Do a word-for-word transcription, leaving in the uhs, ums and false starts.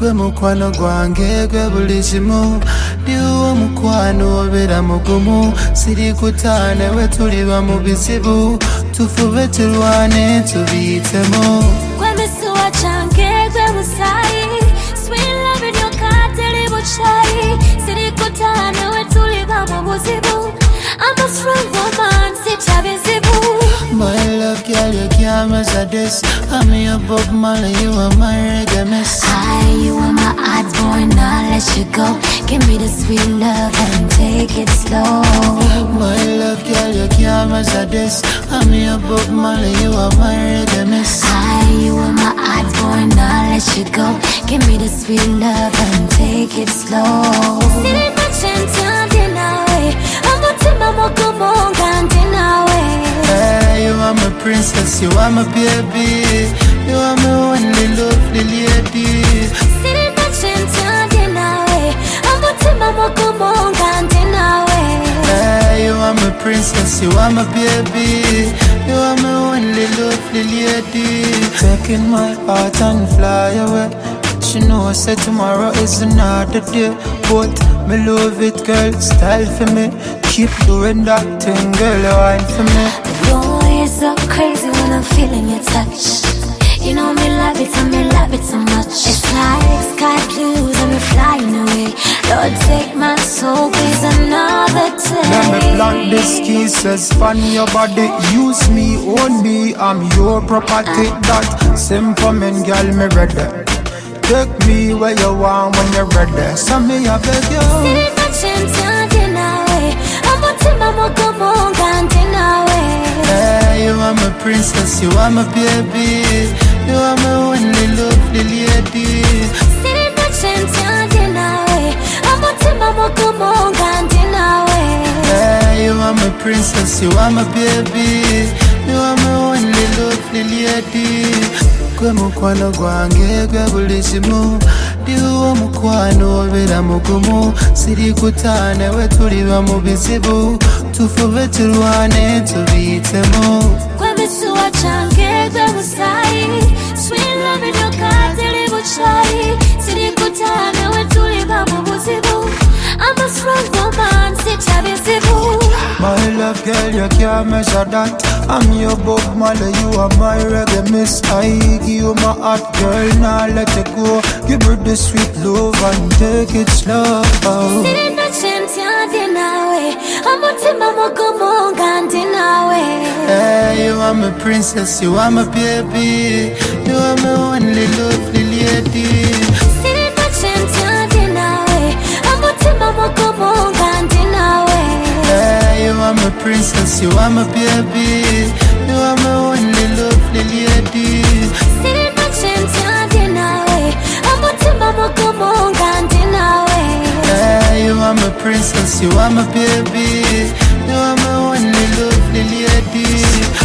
Gwe mukwano gwange gwe buli kimu ndiwo mukwano obeera mugumu siri kutaane we tuliba mu bizibu tufube tulwane tubiyitemu gwe misuwa kyange gwe musaayi sweet love in your kateri buchayi siri kutaane we tuliba mu buzibu I'm a strong woman sitya bizibu. My love girl you can't measure this I'm your Bob Marley you are my reggae miss Hi, you are my odd boy, now let you go. Give me the sweet love and take it slow. My love girl you can't measure this I'm your Bob Marley you are my reggae miss Hi, you are my odd boy, now let you go. Give me the sweet love and take it slow. Siri machenta nawe, amutima mugumunga nawe. Hey, you are my princess, you are my baby. You are my only lovely lady. Siri machenta nawe, amutima mugumunga nawe. Hey, you are my princess, you are my baby. You are my only lovely lady. Taking my heart and fly away. But you know, say tomorrow is another day. But me love it, girl, style for me. Keep doing that thing, girl, you want for me. Boy, it's so crazy when I'm feeling your touch. You know me love it and me love it so much. It's like sky blues and we're flying away. Lord, take my soul, please, another day. Let me plant these kisses on your body. Use me, own me, I'm your property. That simple man, girl, me ready. Take me where you want when you're ready. So me, I beg you. Siri machenta nawe, amutima mugumunga nawe. Hey, you are my princess, you are my baby. You are my only lovely lady. Siri machenta nawe, amutima mugumunga nawe. Hey, you are my princess, you are my baby. You are my only lovely lady. Gwe mukwano gwange gwe buli kimu ndiwo mukwano obeera mugumu siri kutaane we tuliba mu bizibu tufube tulwane tubiyitemu gwe misuwa kyange gwe musaayi sweet love in your kateri buchayi siri kutaane we tuliba mu buzibu I'm a strong woman sitya bizibu. My love girl you can't measure that I'm your Bob Marley you are my reggae miss I give you my heart girl now let it go give her the sweet love and take it slow Siri machenta nawe amutima mugumunga nawe. Hey, you are my princess, you are my baby. You are my only lovely lady. Siri machenta nawe amutima mugumunga nawe. Hey, you are my princess, you are my baby. You are my only lovely lady. Siri machenta nawe amutima mugumunga nawe. Hey, you are my princess, you are my baby. You are my only lovely lady.